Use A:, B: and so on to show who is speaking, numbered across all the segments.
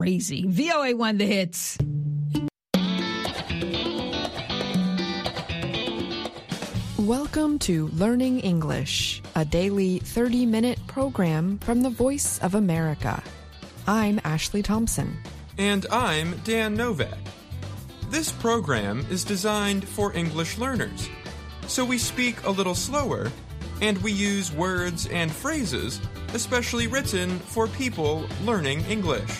A: crazy. VOA1 The Hits.
B: Welcome to Learning English, a daily 30-minute program from the Voice of America. I'm Ashley Thompson.
C: And I'm Dan Novak. This program is designed for English learners, so we speak a little slower, and we use words and phrases especially written for people learning English.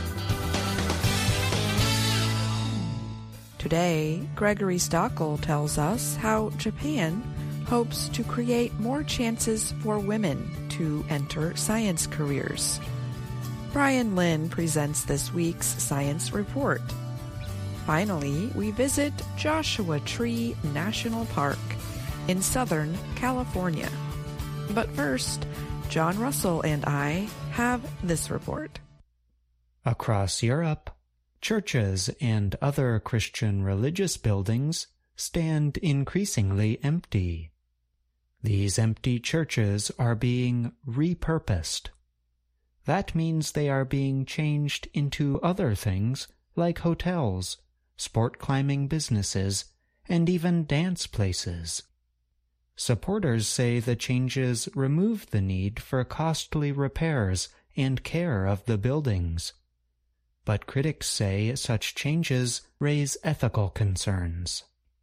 B: Today, Gregory Stockel tells us how Japan hopes to create more chances for women to enter science careers. Brian Lynn presents this week's Science Report. Finally, we visit Joshua Tree National Park in Southern California. But first, John Russell and I have this report.
D: Across Europe, churches and other Christian religious buildings stand increasingly empty. These empty churches are being repurposed. That means they are being changed into other things like hotels, sport climbing businesses, and even dance places. Supporters say the changes remove the need for costly repairs and care of the buildings. But critics say such changes raise ethical concerns.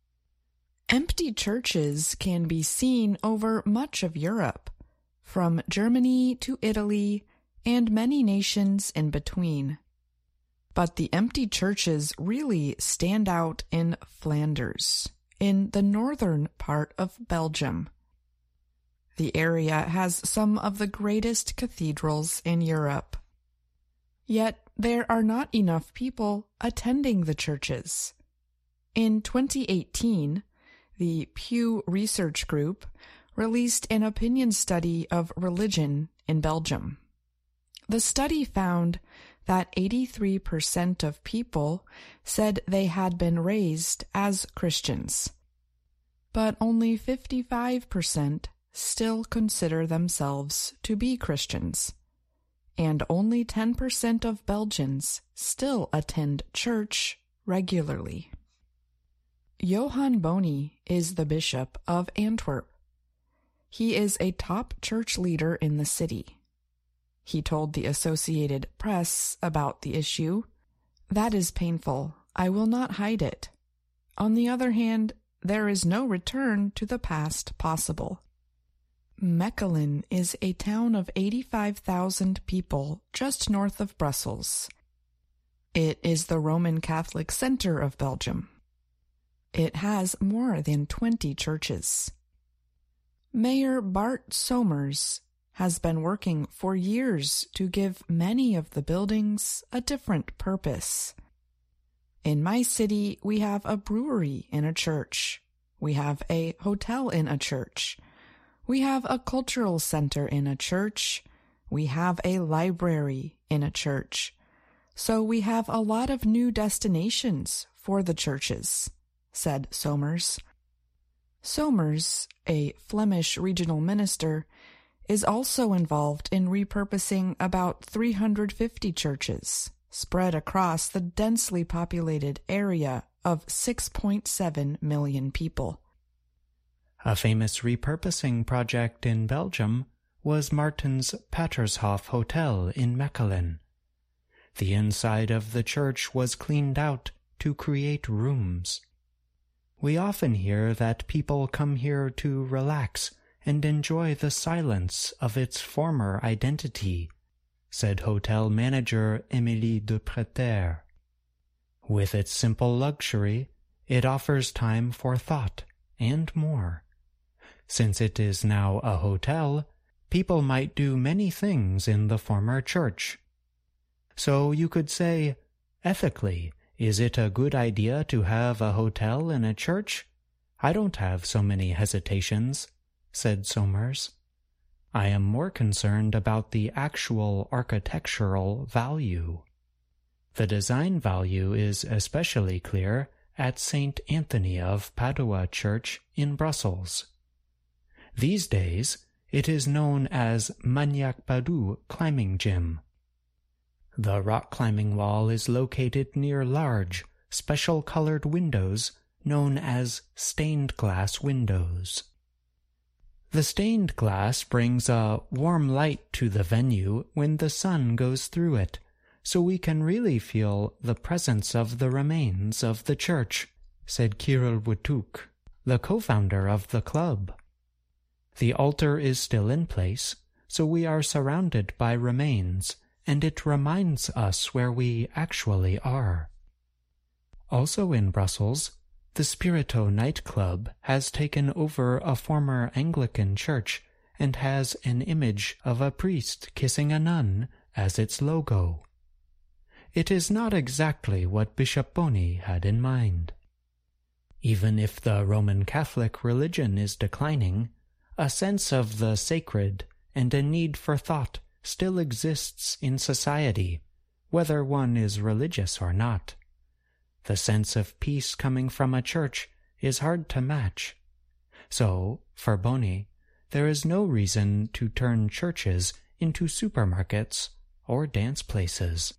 B: Empty churches can be seen over much of Europe, from Germany to Italy and many nations in between. But the empty churches really stand out in Flanders, in the northern part of Belgium. The area has some of the greatest cathedrals in Europe. Yet there are not enough people attending the churches. In 2018, the Pew Research Group released an opinion study of religion in Belgium. The study found that 83% of people said they had been raised as Christians, but only 55% still consider themselves to be Christians. And only 10% of Belgians still attend church regularly. Johan Boni is the Bishop of Antwerp. He is a top church leader in the city. He told the Associated Press about the issue, "That is painful. I will not hide it. On the other hand, there is no return to the past possible." Mechelen is a town of 85,000 people just north of Brussels. It is the Roman Catholic center of Belgium. It has more than 20 churches. Mayor Bart Somers has been working for years to give many of the buildings a different purpose. In my city, we have a brewery in a church. We have a hotel in a church. We have a cultural center in a church. We have a library in a church. So we have a lot of new destinations for the churches, said Somers. Somers, a Flemish regional minister, is also involved in repurposing about 350 churches spread across the densely populated area of 6.7 million people.
D: A famous repurposing project in Belgium was Martin's Patershof Hotel in Mechelen. The inside of the church was cleaned out to create rooms. We often hear that people come here to relax and enjoy the silence of its former identity, said hotel manager Émilie de Preter. With its simple luxury, it offers time for thought and more. Since it is now a hotel, people might do many things in the former church. So you could say, ethically, is it a good idea to have a hotel in a church? I don't have so many hesitations, said Somers. I am more concerned about the actual architectural value. The design value is especially clear at St. Anthony of Padua Church in Brussels. These days, it is known as Magnac Padou Climbing Gym. The rock-climbing wall is located near large, special-colored windows known as stained glass windows. The stained glass brings a warm light to the venue when the sun goes through it, so we can really feel the presence of the remains of the church, said Kirill Wojtuk, the co-founder of the club. The altar is still in place, so we are surrounded by remains, and it reminds us where we actually are. Also in Brussels, the Spirito nightclub has taken over a former Anglican church and has an image of a priest kissing a nun as its logo. It is not exactly what Bishop Boni had in mind. Even if the Roman Catholic religion is declining, a sense of the sacred and a need for thought still exists in society, whether one is religious or not. The sense of peace coming from a church is hard to match. So, for Boni, there is no reason to turn churches into supermarkets or dance places.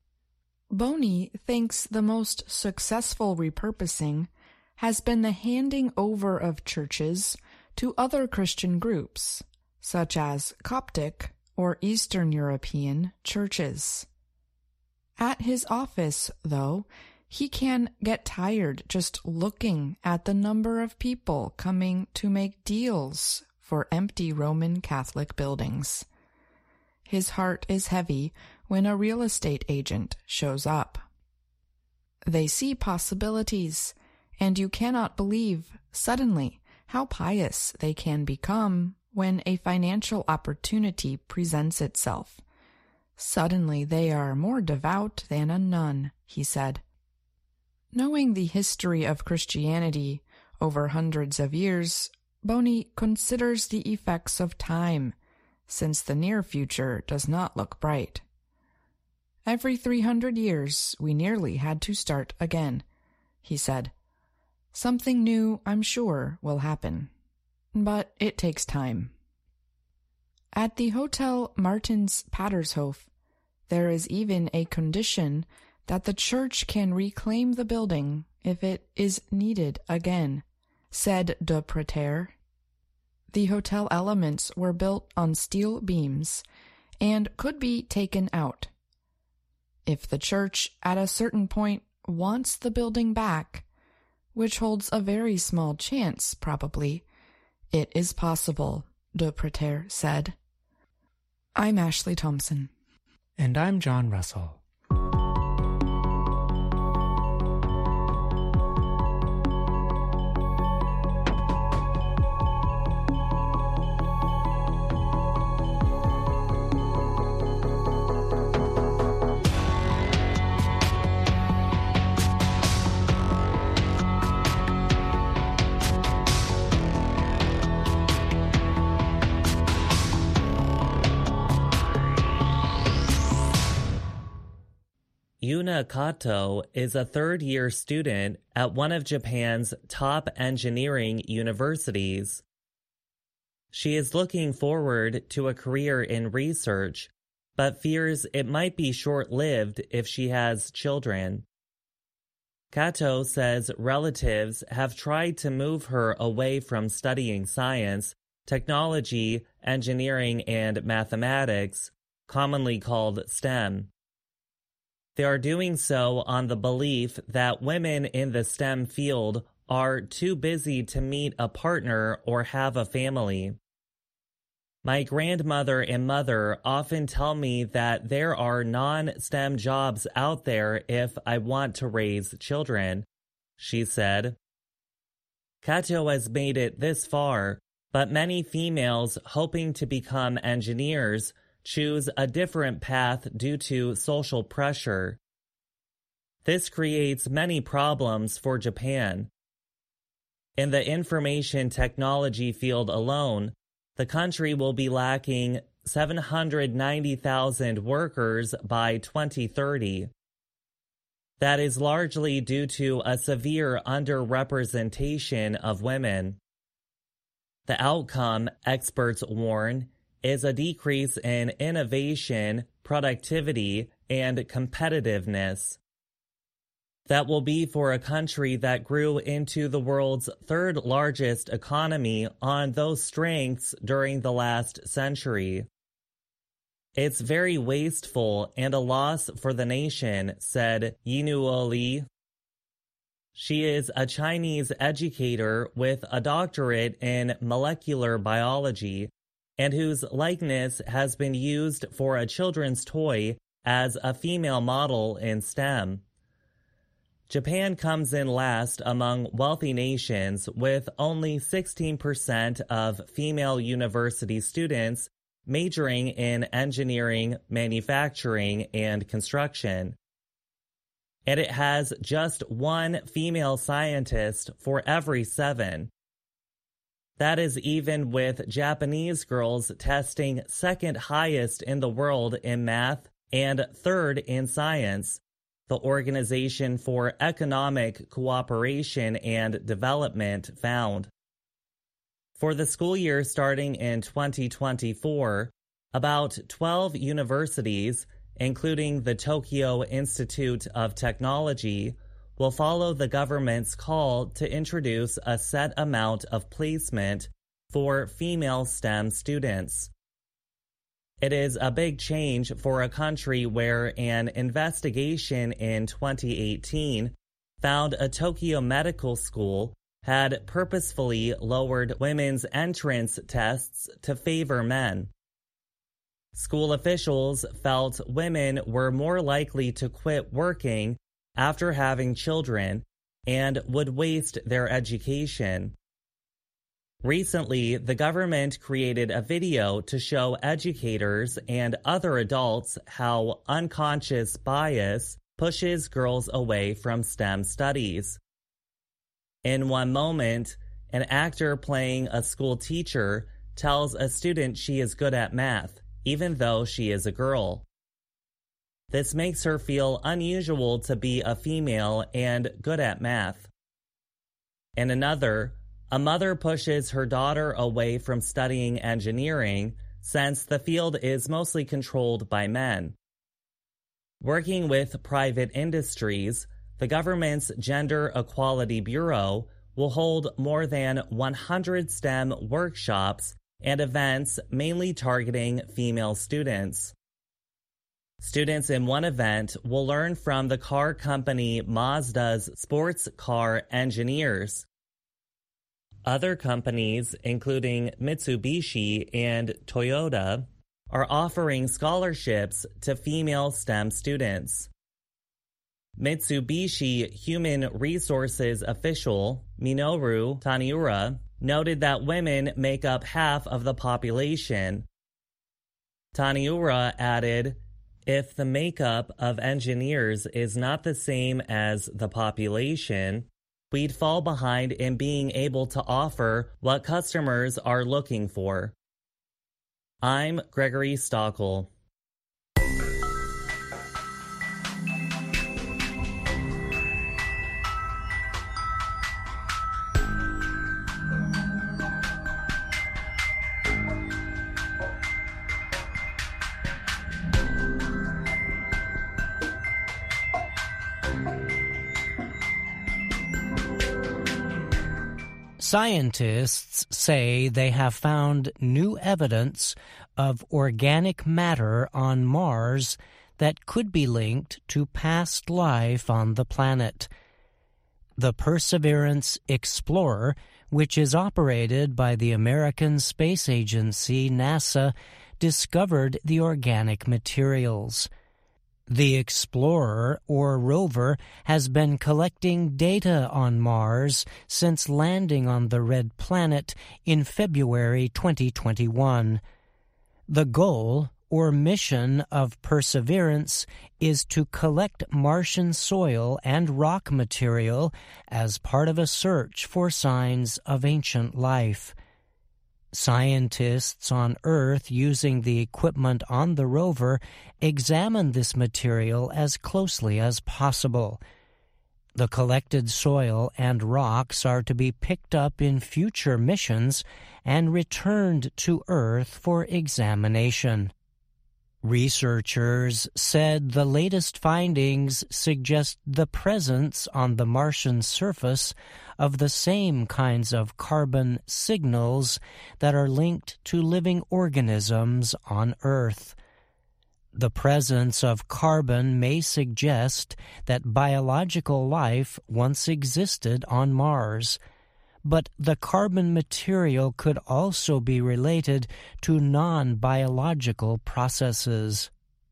B: Boni thinks the most successful repurposing has been the handing over of churches to other Christian groups, such as Coptic or Eastern European churches. At his office, though, he can get tired just looking at the number of people coming to make deals for empty Roman Catholic buildings. His heart is heavy when a real estate agent shows up. They see possibilities, and you cannot believe, suddenly, how pious they can become when a financial opportunity presents itself. Suddenly they are more devout than a nun, he said. Knowing the history of Christianity over hundreds of years, Boni considers the effects of time, since the near future does not look bright. Every 300 years, we nearly had to start again, he said. Something new, I'm sure, will happen, but it takes time. At the Hotel Martens Patershof, there is even a condition that the church can reclaim the building if it is needed again, said de Preter. The hotel elements were built on steel beams and could be taken out. If the church at a certain point wants the building back, which holds a very small chance probably, it is possible, de Preter said. I'm Ashley Thompson.
D: And I'm John Russell.
E: Yuna Kato is a third-year student at one of Japan's top engineering universities. She is looking forward to a career in research, but fears it might be short-lived if she has children. Kato says relatives have tried to move her away from studying science, technology, engineering, and mathematics, commonly called STEM. They are doing so on the belief that women in the STEM field are too busy to meet a partner or have a family. My grandmother and mother often tell me that there are non-STEM jobs out there if I want to raise children, she said. Kato has made it this far, but many females hoping to become engineers choose a different path due to social pressure. This creates many problems for Japan. In the information technology field alone, the country will be lacking 790,000 workers by 2030. That is largely due to a severe underrepresentation of women. The outcome, experts warn, is a decrease in innovation, productivity, and competitiveness. That will be for a country that grew into the world's third largest economy on those strengths during the last century. It's very wasteful and a loss for the nation, said Yinuo Li. She is a Chinese educator with a doctorate in molecular biology and whose likeness has been used for a children's toy as a female model in STEM. Japan comes in last among wealthy nations with only 16% of female university students majoring in engineering, manufacturing, and construction. And it has just one female scientist for every 7. That is even with Japanese girls testing second highest in the world in math and third in science, the Organization for Economic Cooperation and Development found. For the school year starting in 2024, about 12 universities, including the Tokyo Institute of Technology, will follow the government's call to introduce a set amount of placement for female STEM students. It is a big change for a country where an investigation in 2018 found a Tokyo medical school had purposefully lowered women's entrance tests to favor men. School officials felt women were more likely to quit working after having children and would waste their education. Recently, the government created a video to show educators and other adults how unconscious bias pushes girls away from STEM studies. In one moment, an actor playing a school teacher tells a student she is good at math, even though she is a girl. This makes her feel unusual to be a female and good at math. In another, a mother pushes her daughter away from studying engineering since the field is mostly controlled by men. Working with private industries, the government's Gender Equality Bureau will hold more than 100 STEM workshops and events mainly targeting female students. Students in one event will learn from the car company Mazda's sports car engineers. Other companies, including Mitsubishi and Toyota, are offering scholarships to female STEM students. Mitsubishi Human Resources official Minoru Taniura noted that women make up half of the population. Taniura added, "If the makeup of engineers is not the same as the population, we'd fall behind in being able to offer what customers are looking for." I'm Gregory Stockel.
F: Scientists say they have found new evidence of organic matter on Mars that could be linked to past life on the planet. The Perseverance Explorer, which is operated by the American Space Agency, NASA, discovered the organic materials. The Explorer, or rover, has been collecting data on Mars since landing on the red planet in February 2021. The goal, or mission, of Perseverance is to collect Martian soil and rock material as part of a search for signs of ancient life. Scientists on Earth using the equipment on the rover examine this material as closely as possible. The collected soil and rocks are to be picked up in future missions and returned to Earth for examination. Researchers said the latest findings suggest the presence on the Martian surface of the same kinds of carbon signals that are linked to living organisms on Earth. The presence of carbon may suggest that biological life once existed on Mars, but the carbon material could also be related to non-biological processes.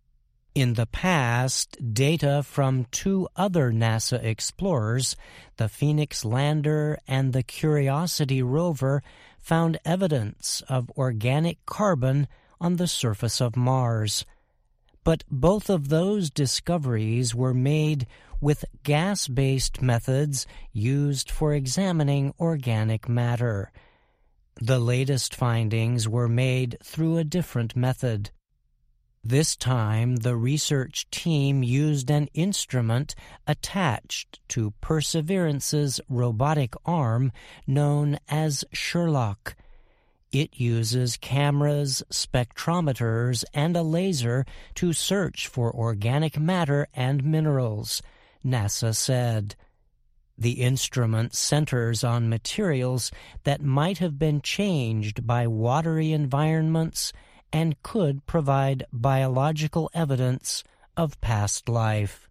F: In the past, data from two other NASA explorers, the Phoenix lander and the Curiosity rover, found evidence of organic carbon on the surface of Mars. But both of those discoveries were made with gas-based methods used for examining organic matter. The latest findings were made through a different method. This time, the research team used an instrument attached to Perseverance's robotic arm known as Sherlock. It uses cameras, spectrometers, and a laser to search for organic matter and minerals, NASA said. The instrument centers on materials that might have been changed by watery environments and could provide biological evidence of past life.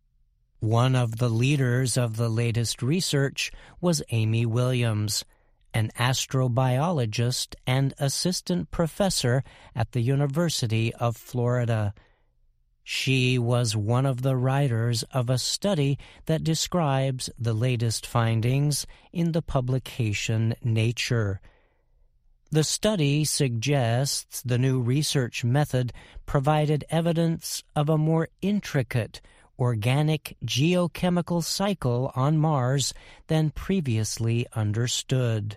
F: One of the leaders of the latest research was Amy Williams, an astrobiologist and assistant professor at the University of Florida. She was one of the writers of a study that describes the latest findings in the publication Nature. The study suggests the new research method provided evidence of a more intricate organic geochemical cycle on Mars than previously understood.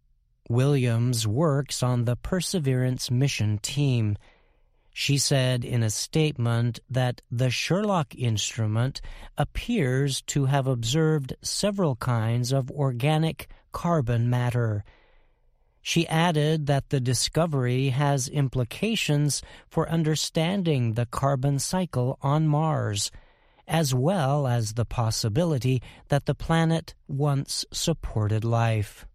F: Williams works on the Perseverance mission team. She said in a statement that the Sherlock instrument appears to have observed several kinds of organic carbon matter. She added that the discovery has implications for understanding the carbon cycle on Mars, as well as the possibility that the planet once supported life.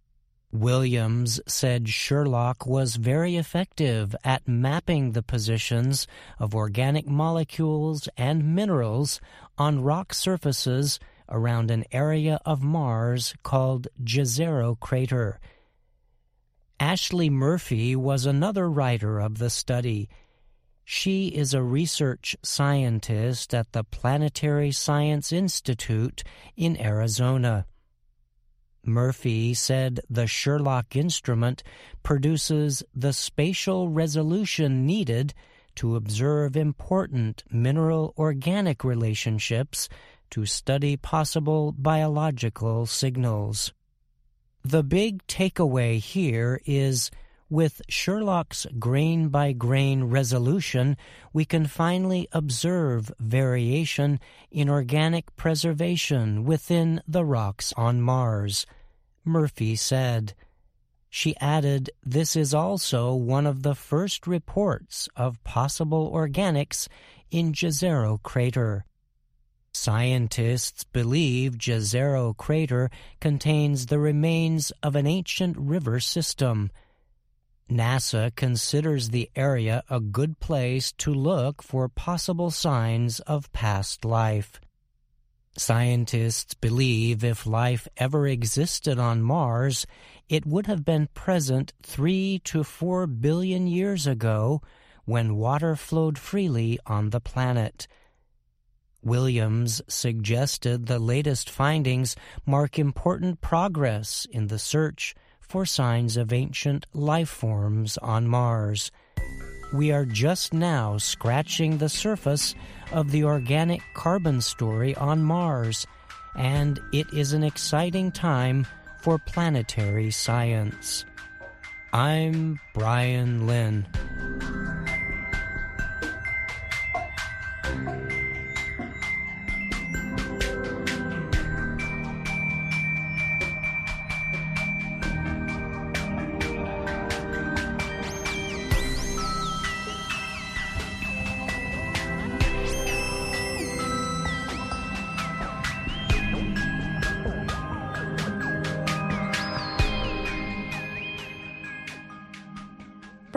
F: Williams said Sherlock was very effective at mapping the positions of organic molecules and minerals on rock surfaces around an area of Mars called Jezero Crater. Ashley Murphy was another writer of the study. She is a research scientist at the Planetary Science Institute in Arizona. Murphy said the Sherlock instrument produces the spatial resolution needed to observe important mineral-organic relationships to study possible biological signals. The big takeaway here is, with Sherlock's grain-by-grain resolution, we can finally observe variation in organic preservation within the rocks on Mars, Murphy said. She added, this is also one of the first reports of possible organics in Jezero Crater. Scientists believe Jezero Crater contains the remains of an ancient river system. NASA considers the area a good place to look for possible signs of past life. Scientists believe if life ever existed on Mars, it would have been present 3 to 4 billion years ago when water flowed freely on the planet. Williams suggested the latest findings mark important progress in the search for signs of ancient life forms on Mars. We are just now scratching the surface of the organic carbon story on Mars, and it is an exciting time for planetary science. I'm Brian Lynn.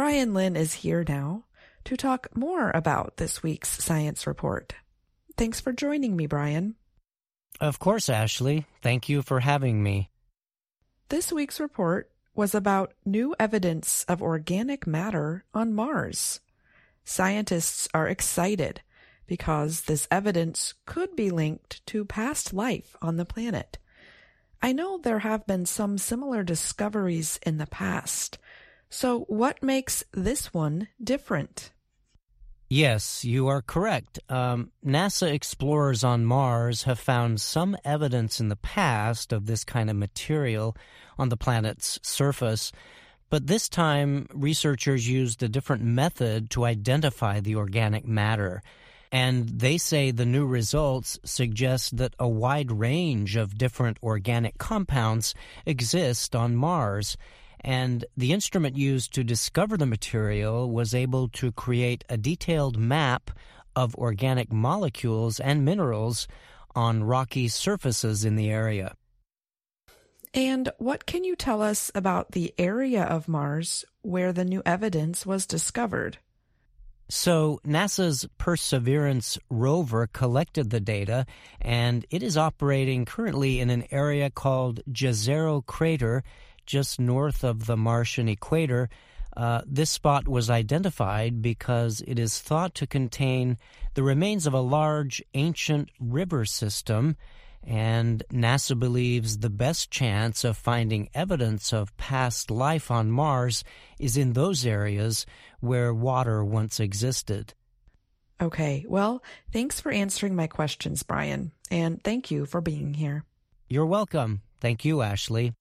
B: Brian Lynn is here now to talk more about this week's science report. Thanks for joining me, Brian.
F: Of course, Ashley. Thank you for having me.
B: This week's report was about new evidence of organic matter on Mars. Scientists are excited because this evidence could be linked to past life on the planet. I know there have been some similar discoveries in the past. So what makes this one different?
F: Yes, you are correct. NASA explorers on Mars have found some evidence in the past of this kind of material on the planet's surface, but this time researchers used a different method to identify the organic matter. And they say the new results suggest that a wide range of different organic compounds exist on Mars. And the instrument used to discover the material was able to create a detailed map of organic molecules and minerals on rocky surfaces in the area.
B: And what can you tell us about the area of Mars where the new evidence was discovered?
F: So NASA's Perseverance rover collected the data, and it is operating currently in an area called Jezero Crater, just north of the Martian equator. This spot was identified because it is thought to contain the remains of a large ancient river system, and NASA believes the best chance of finding evidence of past life on Mars is in those areas where water once existed.
B: Okay, well, thanks for answering my questions, Brian, and thank you for being here.
F: You're welcome. Thank you, Ashley.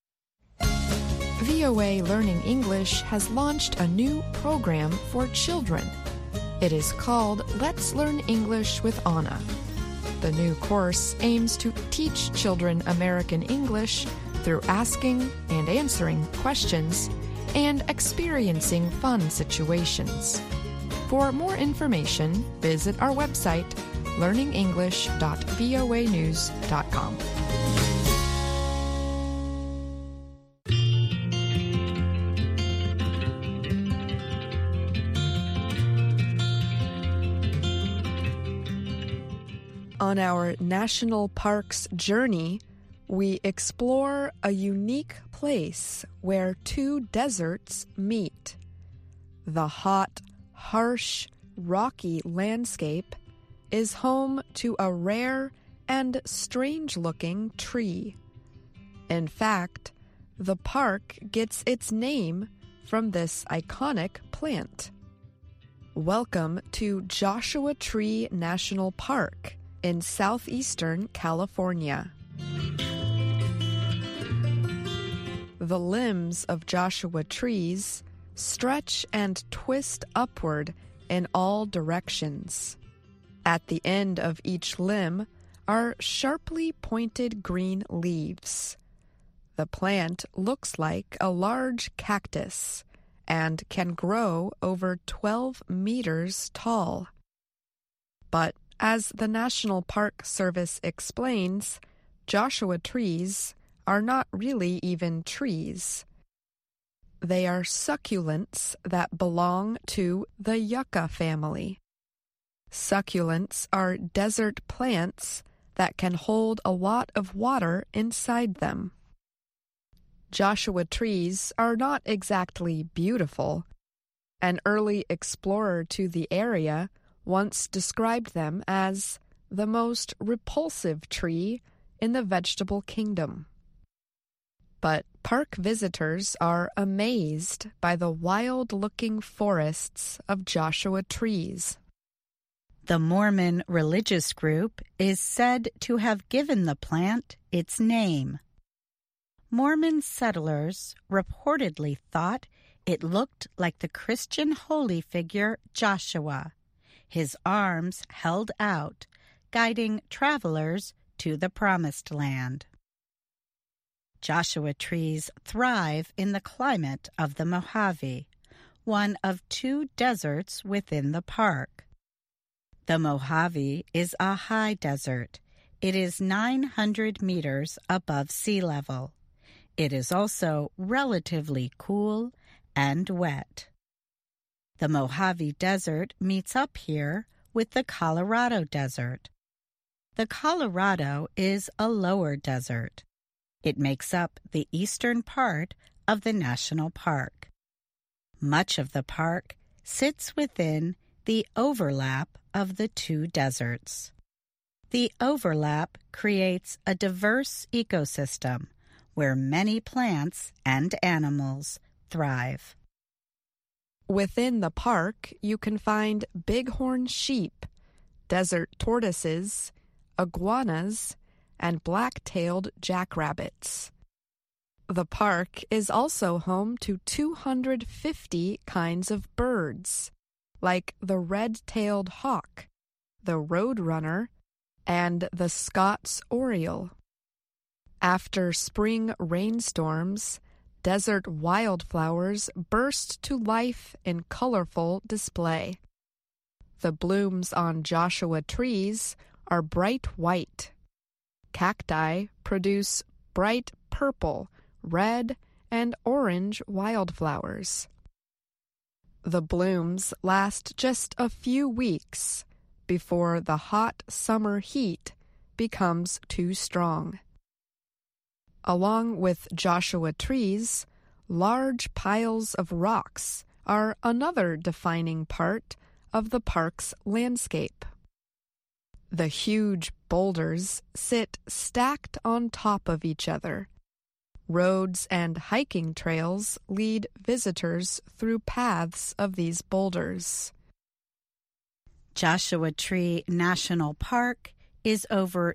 B: VOA Learning English has launched a new program for children. It is called Let's Learn English with Anna. The new course aims to teach children American English through asking and answering questions and experiencing fun situations. For more information, visit our website, learningenglish.voanews.com. On our national parks journey, we explore a unique place where two deserts meet. The hot, harsh, rocky landscape is home to a rare and strange-looking tree. In fact, the park gets its name from this iconic plant. Welcome to Joshua Tree National Park in southeastern California. The limbs of Joshua trees stretch and twist upward in all directions. At the end of each limb are sharply pointed green leaves. The plant looks like a large cactus and can grow over 12 meters tall. But as the National Park Service explains, Joshua trees are not really even trees. They are succulents that belong to the yucca family. Succulents are desert plants that can hold a lot of water inside them. Joshua trees are not exactly beautiful. An early explorer to the area once described them as the most repulsive tree in the vegetable kingdom. But park visitors are amazed by the wild-looking forests of Joshua trees.
G: The Mormon religious group is said to have given the plant its name. Mormon settlers reportedly thought it looked like the Christian holy figure Joshua, his arms held out, guiding travelers to the Promised Land. Joshua trees thrive in the climate of the Mojave, one of two deserts within the park. The Mojave is a high desert. It is 900 meters above sea level. It is also relatively cool and wet. The Mojave Desert meets up here with the Colorado Desert. The Colorado is a lower desert. It makes up the eastern part of the national park. Much of the park sits within the overlap of the two deserts. The overlap creates a diverse ecosystem where many plants and animals thrive.
B: Within the park, you can find bighorn sheep, desert tortoises, iguanas, and black-tailed jackrabbits. The park is also home to 250 kinds of birds, like the red-tailed hawk, the roadrunner, and the Scott's oriole. After spring rainstorms, desert wildflowers burst to life in colorful display. The blooms on Joshua trees are bright white. Cacti produce bright purple, red, and orange wildflowers. The blooms last just a few weeks before the hot summer heat becomes too strong. Along with Joshua trees, large piles of rocks are another defining part of the park's landscape. The huge boulders sit stacked on top of each other. Roads and hiking trails lead visitors through paths of these boulders.
G: Joshua Tree National Park is over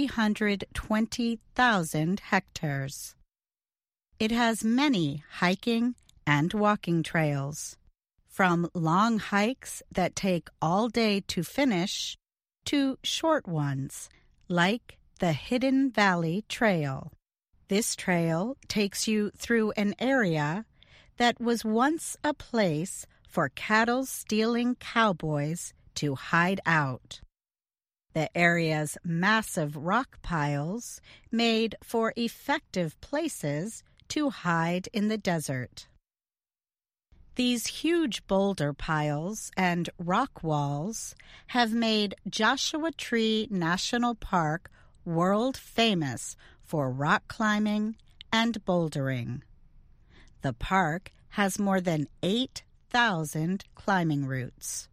G: 320,000 hectares. It has many hiking and walking trails, from long hikes that take all day to finish to short ones, like the Hidden Valley Trail. This trail takes you through an area that was once a place for cattle-stealing cowboys to hide out. The area's massive rock piles made for effective places to hide in the desert. These huge boulder piles and rock walls have made Joshua Tree National Park world famous for rock climbing and bouldering. The park has more than 8,000 climbing routes.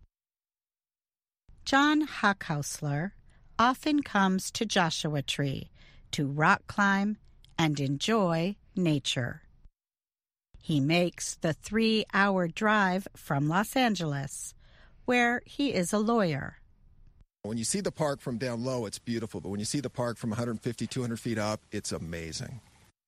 G: John Hochhausler often comes to Joshua Tree to rock climb and enjoy nature. He makes the 3-hour drive from Los Angeles, where he is a lawyer.
H: When you see the park from down low, it's beautiful, but when you see the park from 150, 200 feet up, it's amazing.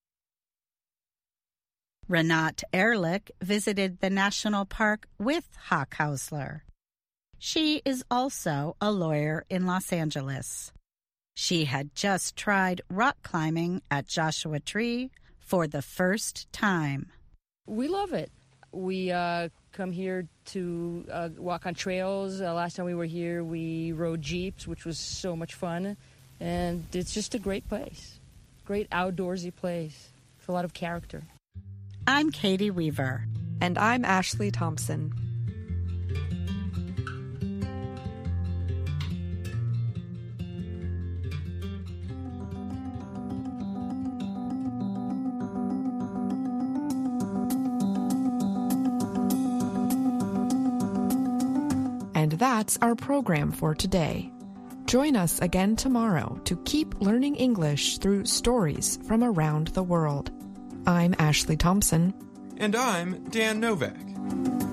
G: Renate Ehrlich visited the national park with Hochhausler. She is also a lawyer in Los Angeles. She had just tried rock climbing at Joshua Tree for the first time.
I: We love it. We come here to walk on trails. Last time we were here, we rode jeeps, which was so much fun. And it's just a great place. Great outdoorsy place with a lot of character.
G: I'm Katie Weaver.
B: And I'm Ashley Thompson. And that's our program for today. Join us again tomorrow to keep learning English through stories from around the world. I'm Ashley Thompson.
C: And I'm Dan Novak.